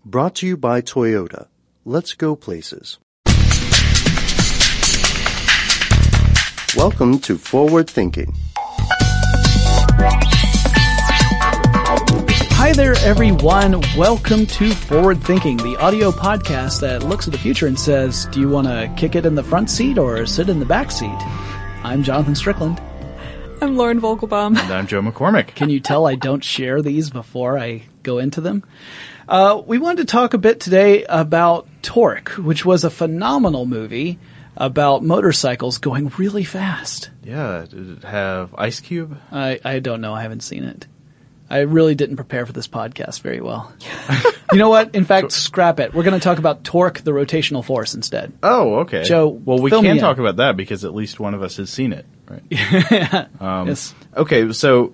Brought to you by Toyota. Let's go places. Welcome to Forward Thinking. Hi there, everyone. Welcome to Forward Thinking, the audio podcast that looks at the future and says, do you want to kick it in the front seat or sit in the back seat? I'm Jonathan Strickland. I'm Lauren Vogelbaum. And I'm Joe McCormick. Can you tell I don't share these before I go into them? We wanted to talk a bit today about Torque, which was a phenomenal movie about motorcycles going really fast. Yeah, did it have Ice Cube? I don't know. I haven't seen it. I really didn't prepare for this podcast very well. You know what? In fact, scrap it. We're going to talk about Torque, the rotational force, instead. Oh, okay. Joe, well, we can talk about that because at least one of us has seen it, right? Yes. Okay, so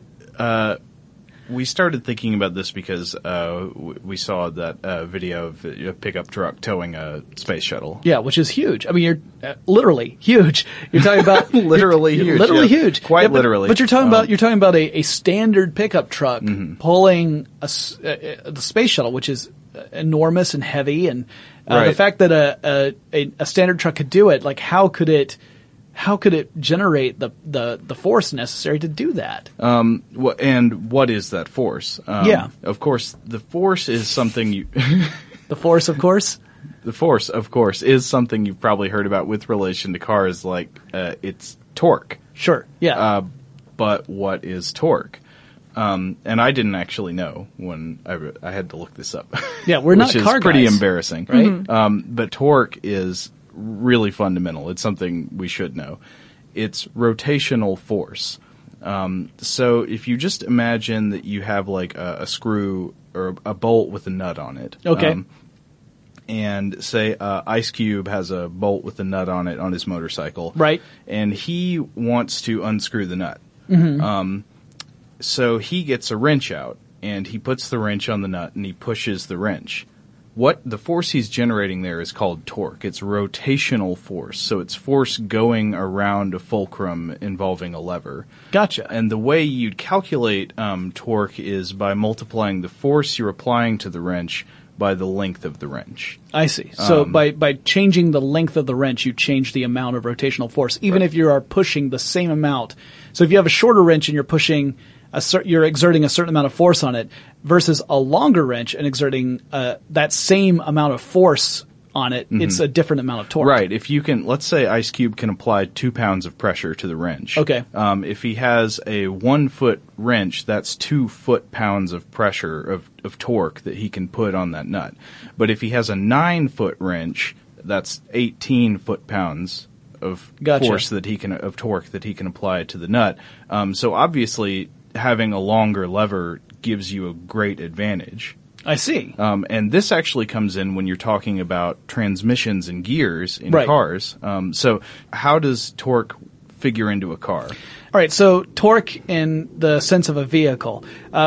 we started thinking about this because we saw that video of a pickup truck towing a space shuttle. Yeah, which is huge. I mean, you're literally huge. You're talking about literally huge. Literally yeah. huge. Quite yeah, literally. But you're talking about a standard pickup truck pulling the space shuttle, which is enormous and heavy, and right. The fact that a standard truck could do it, like how could it generate the force necessary to do that? And what is that force? Yeah. Of course, the force is something you... The force, of course? The force, of course, is something you've probably heard about with relation to cars, like it's torque. Sure, yeah. But what is torque? And I didn't actually know when I had to look this up. Yeah, we're not car guys. Which is pretty embarrassing. Right? But torque is really fundamental. It's something we should know. It's rotational force. So if you just imagine that you have like a screw or a bolt with a nut on it. Okay. And say Ice Cube has a bolt with a nut on it on his motorcycle. Right. And he wants to unscrew the nut. Mm-hmm. So he gets a wrench out and he puts the wrench on the nut and he pushes the wrench. What the force he's generating there is called torque. It's rotational force. So it's force going around a fulcrum involving a lever. Gotcha. And the way you'd calculate torque is by multiplying the force you're applying to the wrench by the length of the wrench. I see. So by changing the length of the wrench, you change the amount of rotational force, even if you are pushing the same amount. So if you have a shorter wrench and you're pushing you're exerting a certain amount of force on it versus a longer wrench and exerting that same amount of force on it, it's a different amount of torque. Right. If you can, let's say Ice Cube can apply 2 pounds of pressure to the wrench. Okay. If he has a 1 foot wrench, that's 2 foot-pounds of pressure of torque that he can put on that nut. But if he has a 9 foot wrench, that's 18 foot-pounds of force of torque that he can apply to the nut. So obviously, having a longer lever gives you a great advantage. I see. And this actually comes in when you're talking about transmissions and gears in right. cars. So how does torque figure into a car? All right, so torque in the sense of a vehicle.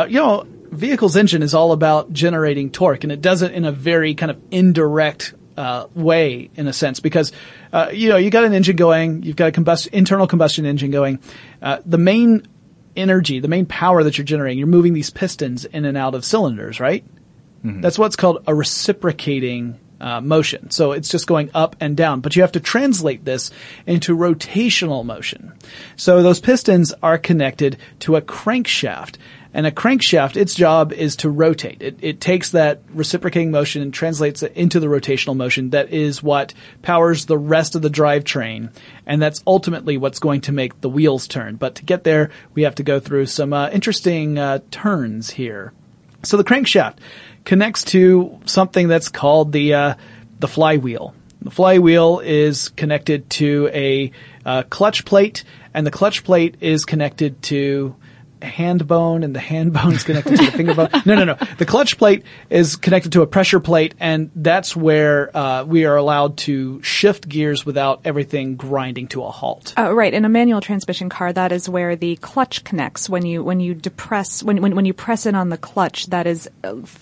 Vehicle's engine is all about generating torque, and it does it in a very kind of indirect way, in a sense, because you got an engine going, you've got a internal combustion engine going. The main energy, the main power that you're generating, you're moving these pistons in and out of cylinders, right? Mm-hmm. That's what's called a reciprocating motion. So it's just going up and down. But you have to translate this into rotational motion. So those pistons are connected to a crankshaft. And a crankshaft, its job is to rotate. It takes that reciprocating motion and translates it into the rotational motion. That is what powers the rest of the drivetrain. And that's ultimately what's going to make the wheels turn. But to get there, we have to go through some interesting turns here. So the crankshaft connects to something that's called the flywheel. The flywheel is connected to a clutch plate, and the clutch plate is connected to hand bone, and the hand bone is connected to the finger bone. No. The clutch plate is connected to a pressure plate, and that's where we are allowed to shift gears without everything grinding to a halt. Right. In a manual transmission car, that is where the clutch connects. When you press in on the clutch, that is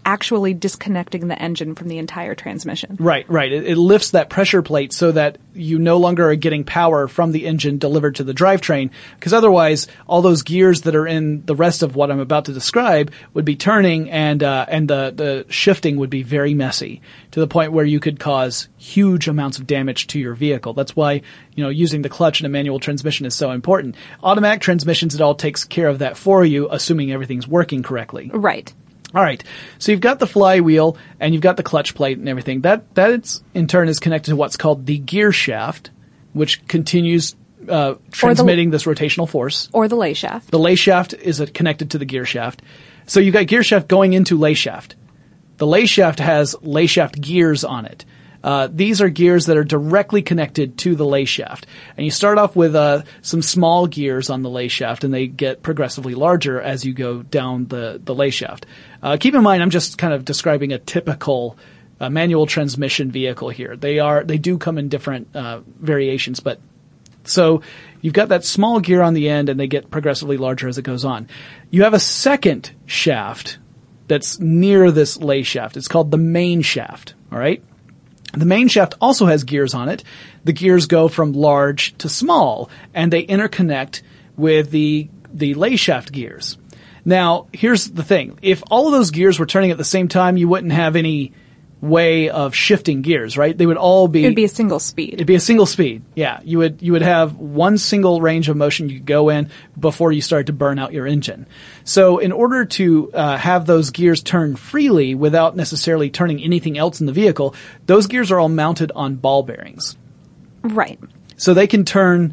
actually disconnecting the engine from the entire transmission. Right. It lifts that pressure plate so that you no longer are getting power from the engine delivered to the drivetrain, because otherwise all those gears that are in the rest of what I'm about to describe would be turning, and the shifting would be very messy to the point where you could cause huge amounts of damage to your vehicle. That's why, using the clutch in a manual transmission is so important. Automatic transmissions, it all takes care of that for you, assuming everything's working correctly. Right. All right. So you've got the flywheel and you've got the clutch plate and everything. That in turn is connected to what's called the gear shaft, which continues transmitting this rotational force. Or the lay shaft. The lay shaft is connected to the gear shaft. So you've got gear shaft going into lay shaft. The lay shaft has lay shaft gears on it. These are gears that are directly connected to the lay shaft. And you start off with some small gears on the lay shaft, and they get progressively larger as you go down the lay shaft. Keep in mind, I'm just kind of describing a typical manual transmission vehicle here. They do come in different variations, but so you've got that small gear on the end, and they get progressively larger as it goes on. You have a second shaft that's near this lay shaft. It's called the main shaft, all right? The main shaft also has gears on it. The gears go from large to small, and they interconnect with the lay shaft gears. Now, here's the thing. If all of those gears were turning at the same time, you wouldn't have any way of shifting gears, right? They would all be... It'd be a single speed. It'd be a single speed, yeah. You would have one single range of motion you could go in before you start to burn out your engine. So in order to have those gears turn freely without necessarily turning anything else in the vehicle, those gears are all mounted on ball bearings. Right. So they can turn...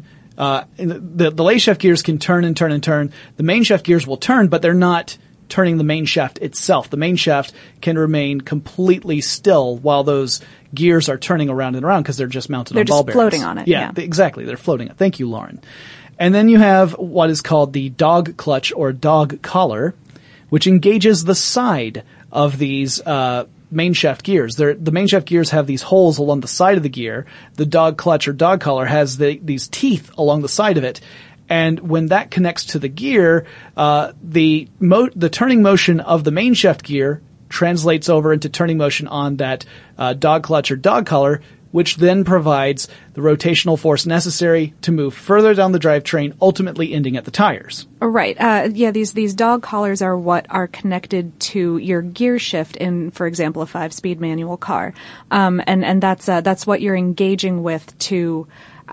the lay shaft gears can turn and turn and turn. The main shaft gears will turn, but they're not turning the main shaft itself. The main shaft can remain completely still while those gears are turning around and around because they're just mounted on ball bearings. They're just floating on it. Yeah, exactly. They're floating. Thank you, Lauren. And then you have what is called the dog clutch or dog collar, which engages the side of these main shaft gears. The main shaft gears have these holes along the side of the gear. The dog clutch or dog collar has these teeth along the side of it. And when that connects to the gear, the turning motion of the main shaft gear translates over into turning motion on that dog clutch or dog collar, which then provides the rotational force necessary to move further down the drivetrain, ultimately ending at the tires. Right. These dog collars are what are connected to your gear shift in, for example, a 5-speed manual car. And that's what you're engaging with to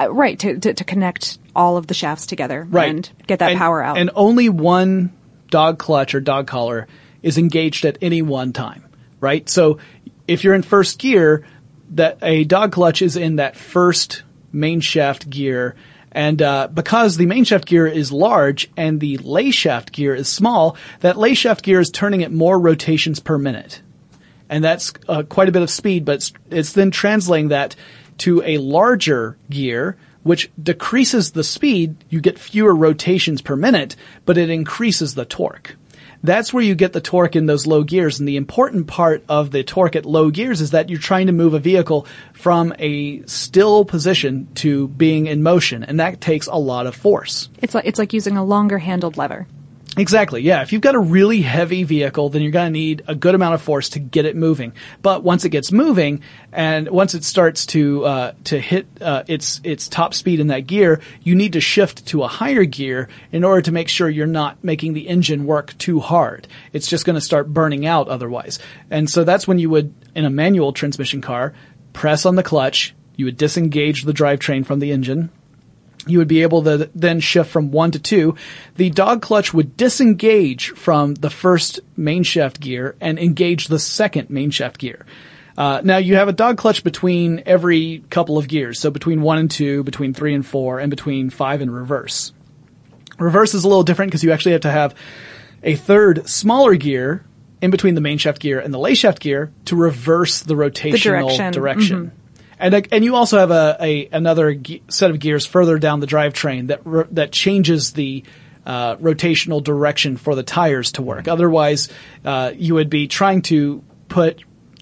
connect all of the shafts together and get that power out. And only one dog clutch or dog collar is engaged at any one time, right? So if you're in first gear, that a dog clutch is in that first main shaft gear, and because the main shaft gear is large and the lay shaft gear is small, that lay shaft gear is turning at more rotations per minute. And that's quite a bit of speed, but it's then translating that to a larger gear, which decreases the speed. You get fewer rotations per minute, but it increases the torque. That's where you get the torque in those low gears. And the important part of the torque at low gears is that you're trying to move a vehicle from a still position to being in motion. And that takes a lot of force. It's like using a longer handled lever. Exactly, yeah. If you've got a really heavy vehicle, then you're going to need a good amount of force to get it moving. But once it gets moving, and once it starts to hit its top speed in that gear, you need to shift to a higher gear in order to make sure you're not making the engine work too hard. It's just going to start burning out otherwise. And so that's when you would, in a manual transmission car, press on the clutch. You would disengage the drivetrain from the engine. You would be able to then shift from 1 to 2. The dog clutch would disengage from the first main shaft gear and engage the second main shaft gear. Now you have a dog clutch between every couple of gears. So between 1 and 2, between 3 and 4, and between 5 and reverse. Reverse is a little different because you actually have to have a third smaller gear in between the main shaft gear and the lay shaft gear to reverse the rotational direction. Mm-hmm. And you also have another set of gears further down the drivetrain that changes the rotational direction for the tires to work. Otherwise, you would be trying to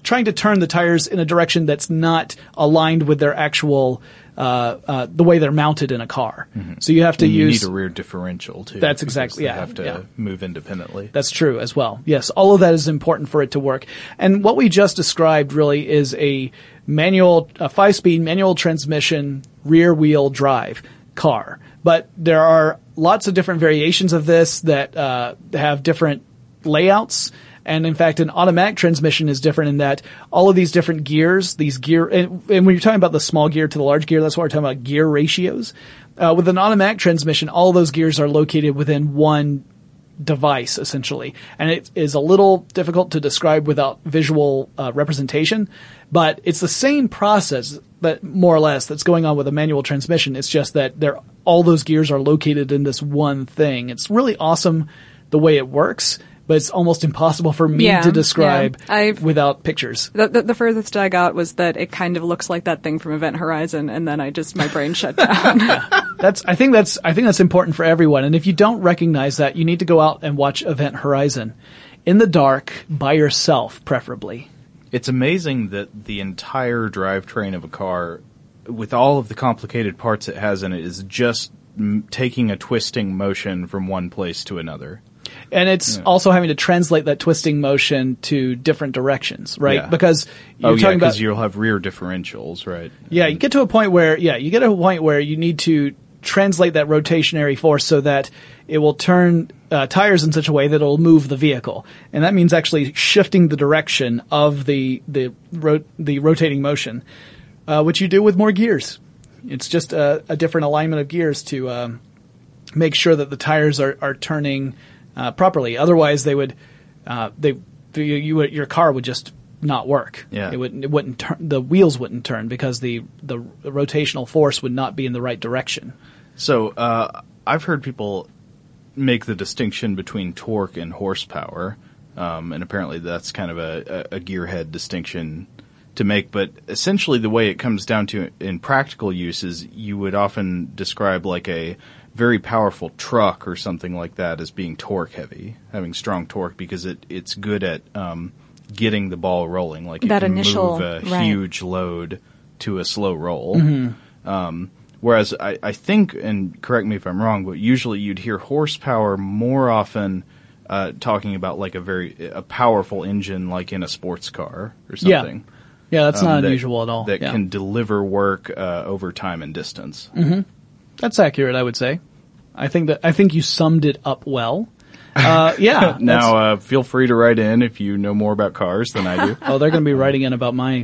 trying to turn the tires in a direction that's not aligned with their actual the way they're mounted in a car. So you have to You use need a rear differential too. That's because exactly- they yeah, have to yeah. move independently. That's true as well. Yes, all of that is important for it to work. And what we just described really is a 5-speed manual transmission, rear wheel drive car. But there are lots of different variations of this that have different layouts. And in fact, an automatic transmission is different in that all of these different gears, and when you're talking about the small gear to the large gear, that's what we're talking about, gear ratios. With an automatic transmission, all those gears are located within one device, essentially. And it is a little difficult to describe without visual representation, but it's the same process that more or less that's going on with a manual transmission. It's just that all those gears are located in this one thing. It's really awesome the way it works, but it's almost impossible for me to describe without pictures. The furthest I got was that it kind of looks like that thing from Event Horizon, and then my brain shut down. I think that's important for everyone. And if you don't recognize that, you need to go out and watch Event Horizon in the dark by yourself, preferably. It's amazing that the entire drivetrain of a car, with all of the complicated parts it has in it, is just taking a twisting motion from one place to another. And it's also having to translate that twisting motion to different directions, right? Yeah. Because you're talking about, because you'll have rear differentials, right? Yeah, you get to a point where you need to translate that rotationary force so that it will turn tires in such a way that it'll move the vehicle, and that means actually shifting the direction of the rotating motion, which you do with more gears. It's just a different alignment of gears to make sure that the tires are turning properly. Otherwise, they would your car would just not work. Yeah. It wouldn't turn. The wheels wouldn't turn because the rotational force would not be in the right direction. So I've heard people make the distinction between torque and horsepower, and apparently that's kind of a gearhead distinction to make. But essentially, the way it comes down to in practical use is you would often describe like a very powerful truck or something like that as being torque heavy, having strong torque because it's good at getting the ball rolling. Like that it can initial move a huge load to a slow roll. Whereas I think, and correct me if I'm wrong, but usually you'd hear horsepower more often talking about like a powerful engine like in a sports car or something. Yeah, that's not unusual at all. That can deliver work over time and distance. That's accurate, I would say. I think you summed it up well. Yeah. Now, feel free to write in if you know more about cars than I do. Oh, they're going to be writing in about my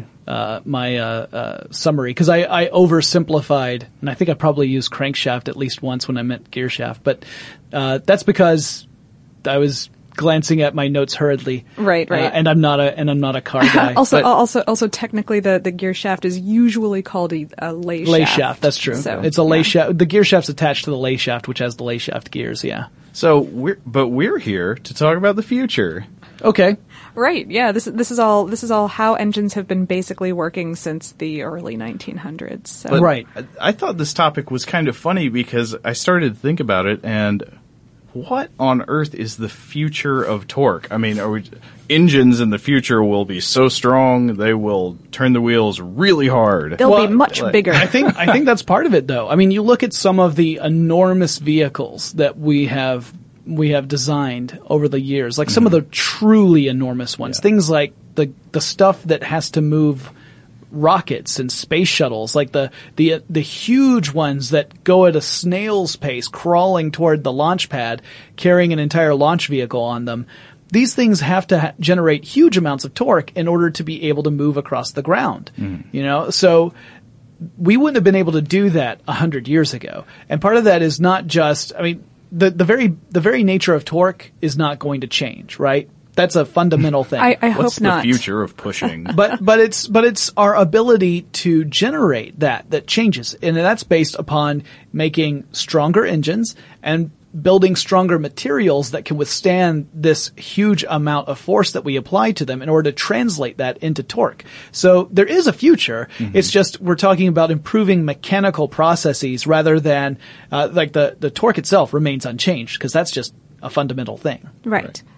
summary because I oversimplified, and I think I probably used crankshaft at least once when I meant gear shaft, but that's because I was glancing at my notes hurriedly. Right. And I'm not a car guy. also, technically, the gear shaft is usually called a lay shaft. Lay shaft, that's true. So, it's a lay shaft. The gear shaft's attached to the lay shaft, which has the lay shaft gears. Yeah. So we're here to talk about the future. Okay. Right. Yeah. This is all how engines have been basically working since the early 1900s. So. But right. I thought this topic was kind of funny because I started to think about it and what on earth is the future of torque? I mean, engines in the future will be so strong they will turn the wheels really hard. They'll be much bigger. I think that's part of it, though. I mean, you look at some of the enormous vehicles that we have designed over the years, like some of the truly enormous ones. Things like the stuff that has to move rockets and space shuttles, like the huge ones that go at a snail's pace, crawling toward the launch pad, carrying an entire launch vehicle on them. These things have to generate huge amounts of torque in order to be able to move across the ground. You know, so we wouldn't have been able to do that 100 years ago. And part of that is not just, I mean, the very nature of torque is not going to change, right? That's a fundamental thing. I hope What's not. the future of pushing? But it's our ability to generate that changes, and that's based upon making stronger engines and building stronger materials that can withstand this huge amount of force that we apply to them in order to translate that into torque. So there is a future. It's just we're talking about improving mechanical processes rather than like the torque itself remains unchanged because that's just a fundamental thing. Right.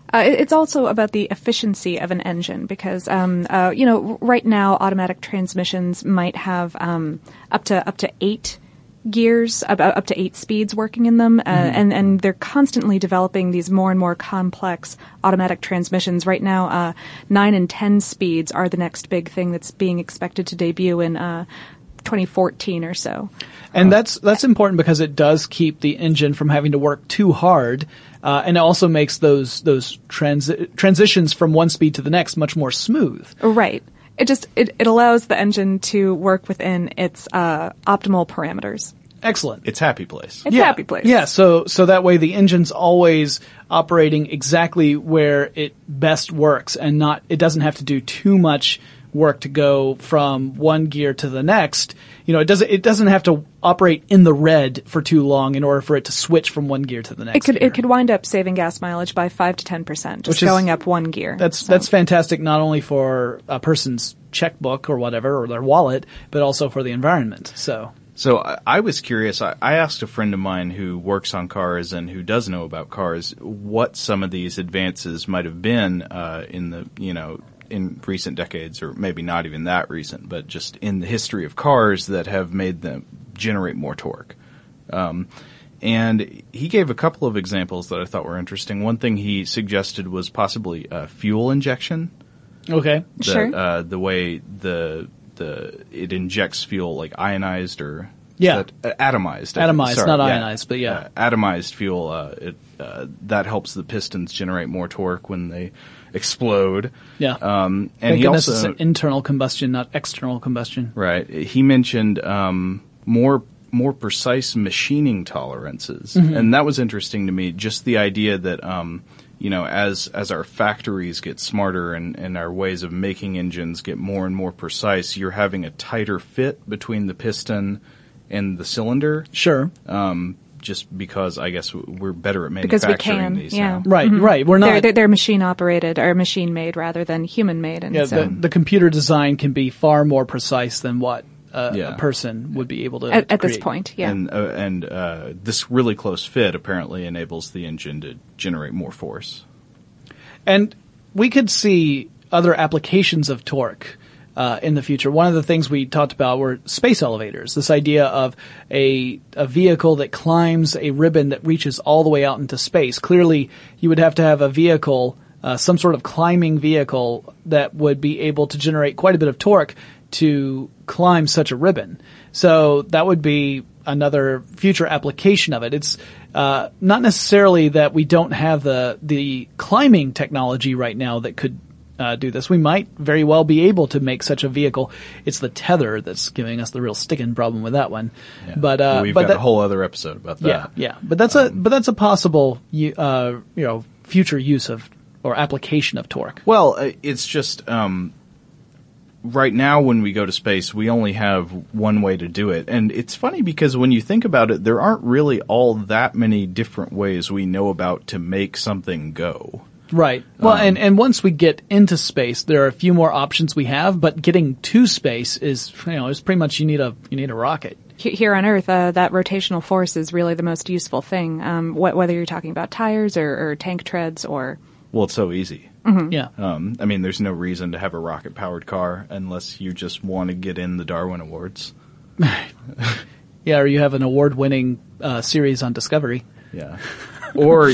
It's also about the efficiency of an engine because, right now automatic transmissions might have up to 8 gears, up to 8 speeds working in them, and they're constantly developing these more and more complex automatic transmissions. Right now, 9 and 10 speeds are the next big thing that's being expected to debut in 2014 or so. And that's important because it does keep the engine from having to work too hard, and it also makes those transitions from one speed to the next much more smooth. Right. It allows the engine to work within its optimal parameters. Excellent. It's happy place. It's happy place. Yeah, so that way the engine's always operating exactly where it best works, and it doesn't have to do too much work to go from one gear to the next. It doesn't have to operate in the red for too long in order for it to switch from one gear to the next. It could wind up saving gas mileage by 5 to 10%, just going up one gear. That's fantastic, not only for a person's checkbook or whatever, or their wallet, but also for the environment. So I was curious. I asked a friend of mine who works on cars and who does know about cars what some of these advances might have been in recent decades, or maybe not even that recent, but just in the history of cars that have made them generate more torque. And he gave a couple of examples that I thought were interesting. One thing he suggested was possibly fuel injection. Okay. Sure. The way it injects fuel, like ionized or Atomized, atomized. not ionized, but yeah. Atomized fuel, that helps the pistons generate more torque when they explode. Yeah. And thank he goodness also, it's internal combustion, not external combustion. right. He mentioned, more precise machining tolerances. And that was interesting to me, just the idea that, as our factories get smarter and our ways of making engines get more and more precise, you're having a tighter fit between the piston and the cylinder. Sure. Just because I guess we're better at Because we manufacturing can, these yeah. now. Right. We're not. They're machine operated or machine made rather than human made, and so the computer design can be far more precise than what Yeah. a person would be able to at this create. point, yeah. And this really close fit apparently enables the engine to generate more force. And we could see other applications of torque in the future. One of the things we talked about were space elevators. This idea of a vehicle that climbs a ribbon that reaches all the way out into space. Clearly, you would have to have a vehicle, some sort of climbing vehicle that would be able to generate quite a bit of torque to climb such a ribbon. So that would be another future application of it. It's not necessarily that we don't have the climbing technology right now that could do this. We might very well be able to make such a vehicle. It's the tether that's giving us the real sticking problem with that one. Yeah. But we've got a whole other episode about that. Yeah. But that's a possible future use of or application of torque. Well, it's just right now when we go to space, we only have one way to do it. And it's funny because when you think about it, there aren't really all that many different ways we know about to make something go. Right. Well, and once we get into space, there are a few more options we have, but getting to space is pretty much you need a rocket. Here on Earth, that rotational force is really the most useful thing, whether you're talking about tires or tank treads or... Well, it's so easy. Mm-hmm. Yeah. There's no reason to have a rocket-powered car unless you just want to get in the Darwin Awards. Yeah, or you have an award-winning series on Discovery. Yeah. Or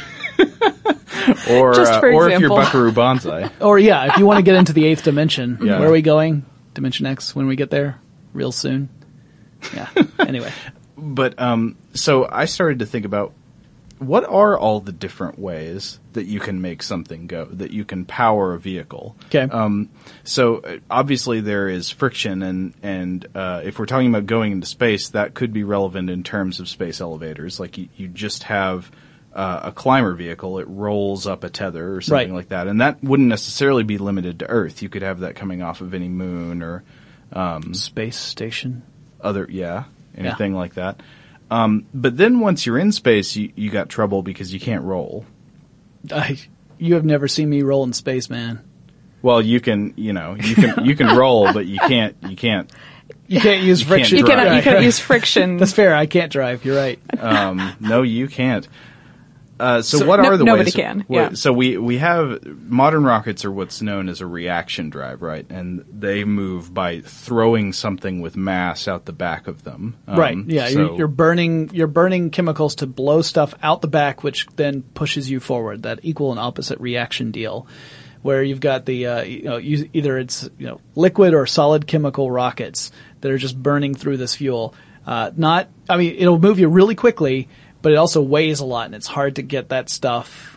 if you're Buckaroo Banzai. Or yeah, if you want to get into the eighth dimension. Yeah. Where are we going? Dimension X when we get there? Real soon. Yeah. Anyway. But so I started to think about what are all the different ways that you can make something go, that you can power a vehicle. Okay. So obviously there is friction, and if we're talking about going into space, that could be relevant in terms of space elevators. Like you just have a climber vehicle, it rolls up a tether or something like that, and that wouldn't necessarily be limited to Earth. You could have that coming off of any moon or space station. Anything like that. But then once you're in space, you got trouble because you can't roll. You have never seen me roll in space, man. Well, you can roll, but you can't use friction. You can't use friction. That's fair. I can't drive. You're right. No, you can't. So what are the nobody ways? can. Yeah. So we have modern rockets are what's known as a reaction drive, right? And they move by throwing something with mass out the back of them. Right. Yeah. So, You're burning chemicals to blow stuff out the back, which then pushes you forward. That equal and opposite reaction deal, where you've got the either it's liquid or solid chemical rockets that are just burning through this fuel. It'll move you really quickly, but it also weighs a lot, and it's hard to get that stuff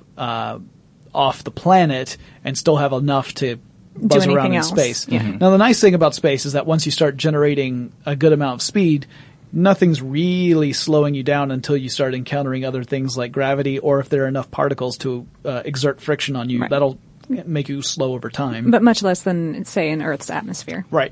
off the planet and still have enough to buzz around in space. Yeah. Now, the nice thing about space is that once you start generating a good amount of speed, nothing's really slowing you down until you start encountering other things like gravity, or if there are enough particles to exert friction on you, Right. that'll make you slow over time. But much less than, say, in Earth's atmosphere. Right.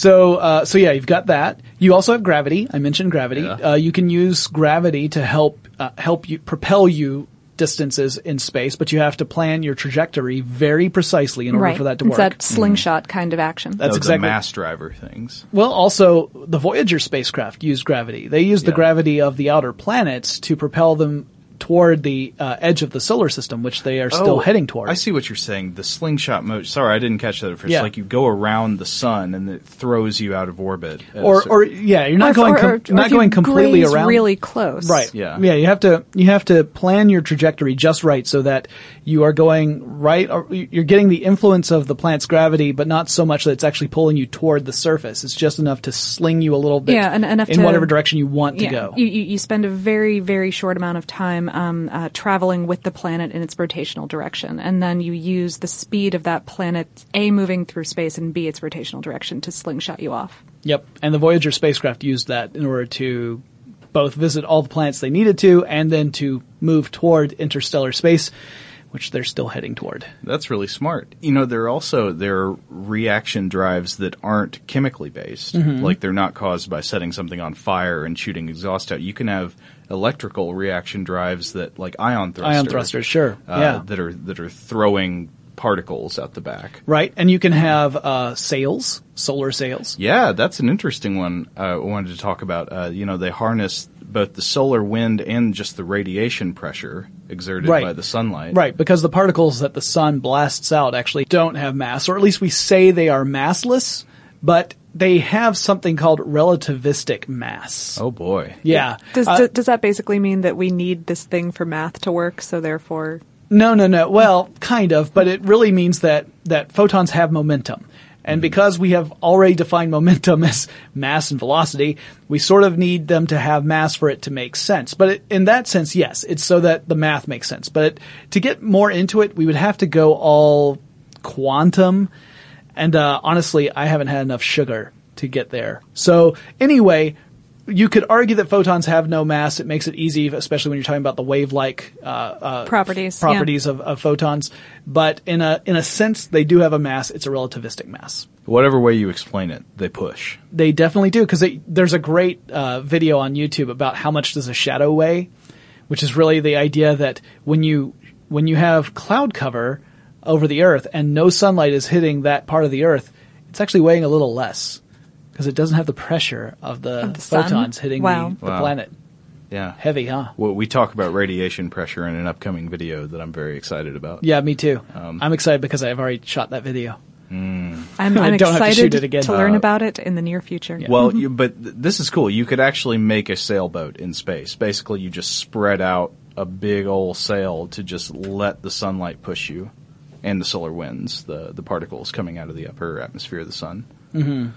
So yeah, you've got that. You also have gravity. I mentioned gravity. Yeah. You can use gravity to help you propel you distances in space, but you have to plan your trajectory very precisely in order for that to work. It's that slingshot kind of action. That's the exactly. mass driver things. Well, also the Voyager spacecraft used gravity. They used the gravity of the outer planets to propel them toward the edge of the solar system, which they are still heading toward. I see what you're saying. The slingshot mode. Sorry, I didn't catch that at first. Yeah. Like you go around the sun and it throws you out of orbit. You're not going completely graze around. really close. Right. Yeah. Yeah. You have to plan your trajectory just right so that you are going right. Or you're getting the influence of the planet's gravity, but not so much that it's actually pulling you toward the surface. It's just enough to sling you a little bit. Yeah, and enough in to, whatever direction you want to yeah, go. You spend a very, very short amount of time traveling with the planet in its rotational direction, and then you use the speed of that planet, A, moving through space, and B, its rotational direction to slingshot you off. Yep. And the Voyager spacecraft used that in order to both visit all the planets they needed to, and then to move toward interstellar space, which they're still heading toward. That's really smart. There are reaction drives that aren't chemically based. Mm-hmm. Like they're not caused by setting something on fire and shooting exhaust out. You can have electrical reaction drives that, like ion thrusters, sure. Yeah. that are throwing particles out the back. Right. And you can have sails, solar sails. Yeah, that's an interesting one I wanted to talk about. They harness both the solar wind and just the radiation pressure exerted by the sunlight. Right, because the particles that the sun blasts out actually don't have mass, or at least we say they are massless, but they have something called relativistic mass. Oh boy. Yeah. Does that basically mean that we need this thing for math to work, so therefore... No. Well, kind of, but it really means that photons have momentum. And because we have already defined momentum as mass and velocity, we sort of need them to have mass for it to make sense. But in that sense, yes, it's so that the math makes sense. But to get more into it, we would have to go all quantum. And honestly, I haven't had enough sugar to get there. So anyway, you could argue that photons have no mass. It makes it easy, especially when you're talking about the wave-like properties of photons. But in a sense, they do have a mass. It's a relativistic mass. Whatever way you explain it, they push. They definitely do, because there's a great video on YouTube about how much does a shadow weigh, which is really the idea that when you have cloud cover over the Earth and no sunlight is hitting that part of the Earth, it's actually weighing a little less. Because it doesn't have the pressure of the photons hitting the planet. Yeah. Heavy, huh? Well, we talk about radiation pressure in an upcoming video that I'm very excited about. Yeah, me too. I'm excited because I've already shot that video. I'm don't have to excited shoot it again. to learn about it in the near future. Yeah. Well, but this is cool. You could actually make a sailboat in space. Basically, you just spread out a big old sail to just let the sunlight push you, and the solar winds, the particles coming out of the upper atmosphere of the sun. Mm-hmm.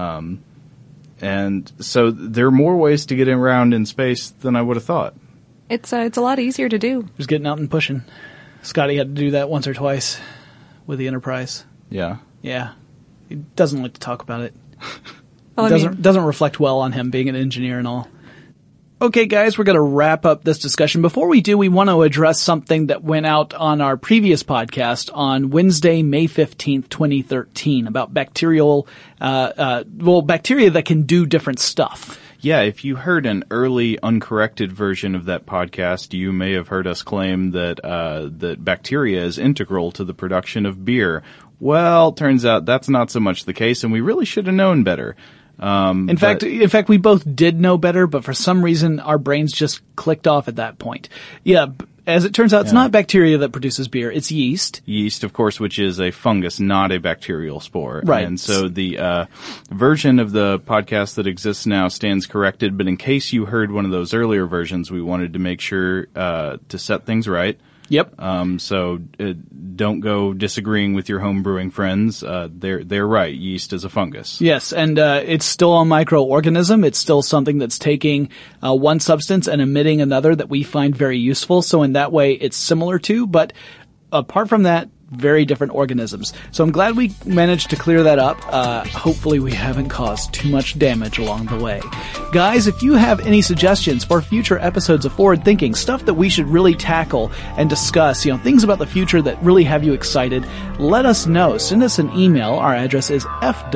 And so there are more ways to get around in space than I would have thought. It's a lot easier to do. Just getting out and pushing. Scotty had to do that once or twice with the Enterprise. Yeah. Yeah. He doesn't like to talk about it. Well, doesn't reflect well on him being an engineer and all. Okay, guys, we're going to wrap up this discussion. Before we do, we want to address something that went out on our previous podcast on Wednesday, May 15th, 2013, about bacteria that can do different stuff. Yeah, if you heard an early uncorrected version of that podcast, you may have heard us claim that that bacteria is integral to the production of beer. Well, turns out that's not so much the case, and we really should have known better. In fact, we both did know better, but for some reason our brains just clicked off at that point. Yeah. As it turns out, it's not bacteria that produces beer. It's yeast. Yeast, of course, which is a fungus, not a bacterial spore. Right. And so the version of the podcast that exists now stands corrected, but in case you heard one of those earlier versions, we wanted to make sure to set things right. Yep. So don't go disagreeing with your home brewing friends. They're right. Yeast is a fungus. Yes, and it's still a microorganism. It's still something that's taking one substance and emitting another that we find very useful. So in that way, it's similar to, but apart from that, very different organisms. So I'm glad we managed to clear that up. Hopefully we haven't caused too much damage along the way. Guys, if you have any suggestions for future episodes of Forward Thinking, stuff that we should really tackle and discuss, things about the future that really have you excited, let us know. Send us an email. Our address is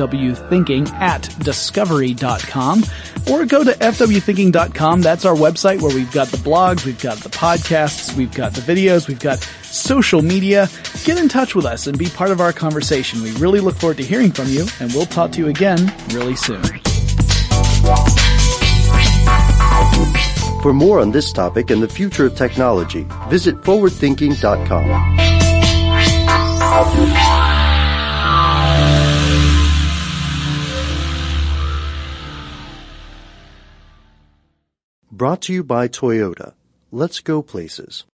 fwthinking@discovery.com, or go to fwthinking.com. That's our website where we've got the blogs, we've got the podcasts, we've got the videos, we've got social media. Get in touch with us and be part of our conversation. We really look forward to hearing from you, and we'll talk to you again really soon. For more on this topic and the future of technology, visit forwardthinking.com. Brought to you by Toyota. Let's go places.